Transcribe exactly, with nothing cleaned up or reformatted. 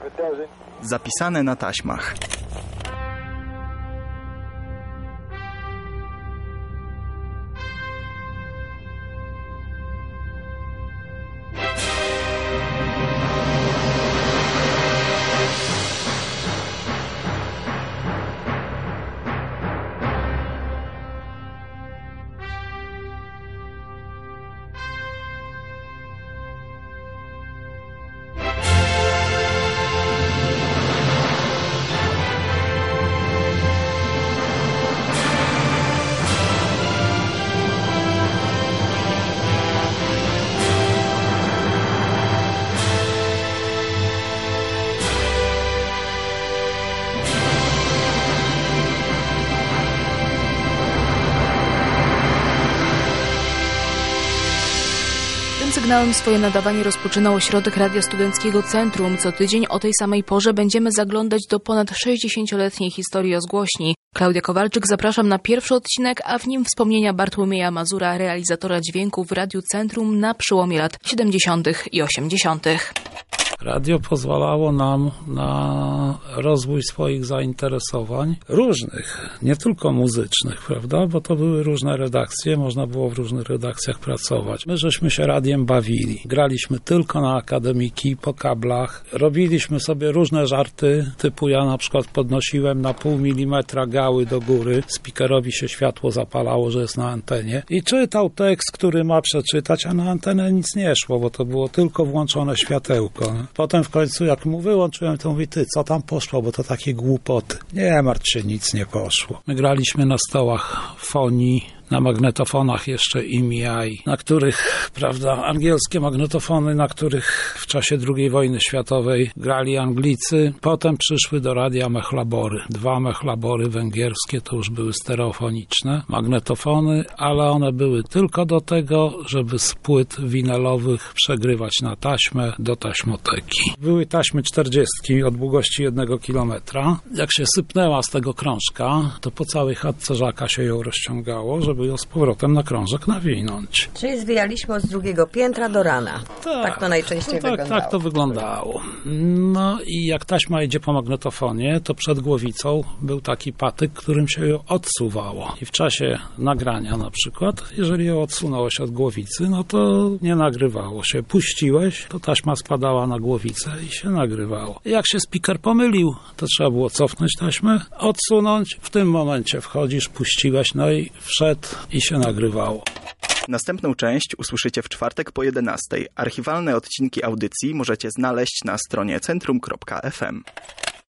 Zapisane na taśmach. Sygnałem swoje nadawanie rozpoczynał Ośrodek Radia Studenckiego Centrum. Co tydzień o tej samej porze będziemy zaglądać do ponad sześćdziesięcioletniej historii rozgłośni. Klaudia Kowalczyk, zapraszam na pierwszy odcinek, a w nim wspomnienia Bartłomieja Mazura, realizatora dźwięku w Radiu Centrum na przełomie lat siedemdziesiątych i osiemdziesiątych. Radio pozwalało nam na rozwój swoich zainteresowań różnych, nie tylko muzycznych, prawda? Bo to były różne redakcje, można było w różnych redakcjach pracować. My żeśmy się radiem bawili. Graliśmy tylko na akademiki, po kablach. Robiliśmy sobie różne żarty, typu ja na przykład podnosiłem na pół milimetra gały do góry, speakerowi się światło zapalało, że jest na antenie i czytał tekst, który ma przeczytać, a na antenę nic nie szło, bo to było tylko włączone światełko. Potem w końcu, jak mu wyłączyłem, to mówi, ty, co tam poszło, bo to takie głupoty. Nie martw się, nic nie poszło. My graliśmy na stołach fonii, na magnetofonach jeszcze E M I, na których, prawda, angielskie magnetofony, na których w czasie drugiej wojny światowej grali Anglicy. Potem przyszły do radia mechlabory. Dwa mechlabory węgierskie, to już były stereofoniczne magnetofony, ale one były tylko do tego, żeby z płyt winylowych przegrywać na taśmę do taśmoteki. Były taśmy czterdziestki o długości jednego kilometra. Jak się sypnęła z tego krążka, to po całej chatce Żaka się ją rozciągało, żeby ją z powrotem na krążek nawinąć. Czyli zwijaliśmy od drugiego piętra do rana. Tak, tak to najczęściej to tak, wyglądało. Tak to wyglądało. No i jak taśma idzie po magnetofonie, to przed głowicą był taki patyk, którym się ją odsuwało. I w czasie nagrania na przykład, jeżeli ją odsunąłeś od głowicy, no to nie nagrywało się. Puściłeś, to taśma spadała na głowicę i się nagrywało. I jak się speaker pomylił, to trzeba było cofnąć taśmę, odsunąć, w tym momencie wchodzisz, puściłeś, no i wszedł i się nagrywało. Następną część usłyszycie w czwartek po jedenastej. Archiwalne odcinki audycji możecie znaleźć na stronie centrum kropka f m.